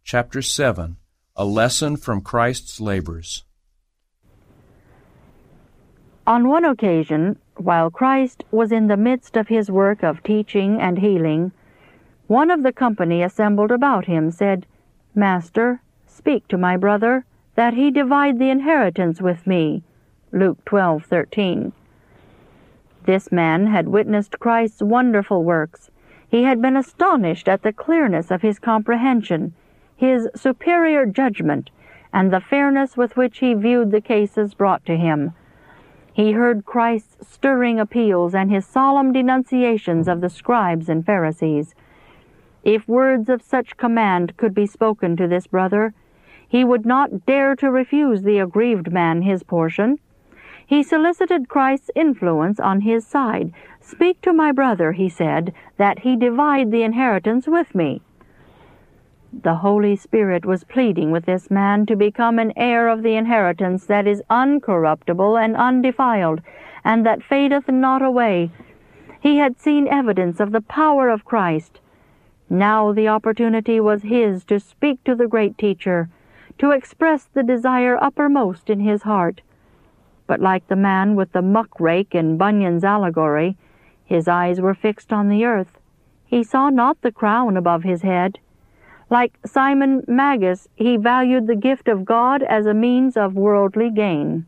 Chapter 7. A Lesson from Christ's Labors. On one occasion, while Christ was in the midst of his work of teaching and healing, one of the company assembled about him said, "Master, speak to my brother, that he divide the inheritance with me." Luke 12:13. This man had witnessed Christ's wonderful works. He had been astonished at the clearness of his comprehension, his superior judgment, and the fairness with which he viewed the cases brought to him. He heard Christ's stirring appeals and his solemn denunciations of the scribes and Pharisees. If words of such command could be spoken to this brother, he would not dare to refuse the aggrieved man his portion. He solicited Christ's influence on his side. "Speak to my brother," he said, "that he divide the inheritance with me." The Holy Spirit was pleading with this man to become an heir of the inheritance that is uncorruptible and undefiled, and that fadeth not away. He had seen evidence of the power of Christ. Now the opportunity was his to speak to the great teacher, to express the desire uppermost in his heart. But like the man with the muck-rake in Bunyan's allegory, his eyes were fixed on the earth. He saw not the crown above his head. Like Simon Magus, he valued the gift of God as a means of worldly gain.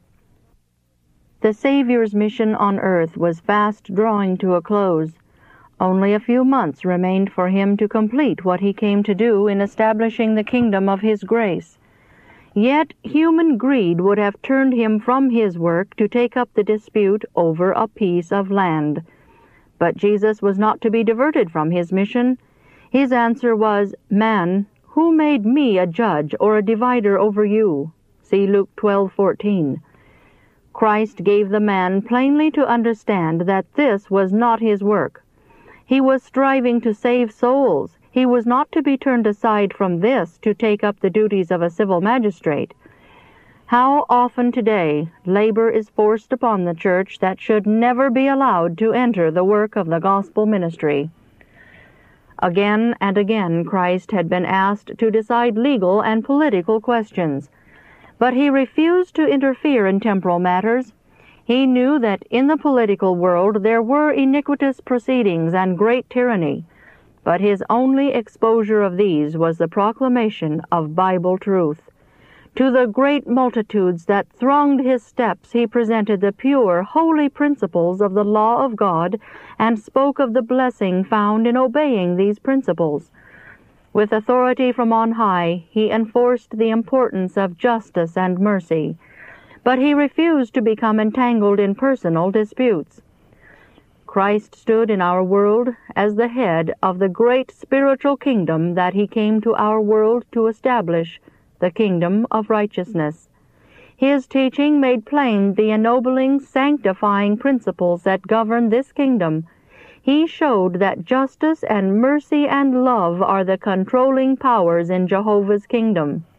The Savior's mission on earth was fast drawing to a close. Only a few months remained for him to complete what he came to do in establishing the kingdom of his grace. Yet human greed would have turned him from his work to take up the dispute over a piece of land. But Jesus was not to be diverted from his mission. His answer was, "Man, who made me a judge or a divider over you?" See Luke 12:14. Christ gave the man plainly to understand that this was not his work. He was striving to save souls. He was not to be turned aside from this to take up the duties of a civil magistrate. How often today labor is forced upon the church that should never be allowed to enter the work of the gospel ministry. Again and again Christ had been asked to decide legal and political questions, but he refused to interfere in temporal matters. He knew that in the political world there were iniquitous proceedings and great tyranny, but his only exposure of these was the proclamation of Bible truth. To the great multitudes that thronged his steps he presented the pure, holy principles of the law of God and spoke of the blessing found in obeying these principles. With authority from on high, he enforced the importance of justice and mercy, but he refused to become entangled in personal disputes. Christ stood in our world as the head of the great spiritual kingdom that he came to our world to establish, the kingdom of righteousness. His teaching made plain the ennobling, sanctifying principles that govern this kingdom. He showed that justice and mercy and love are the controlling powers in Jehovah's kingdom.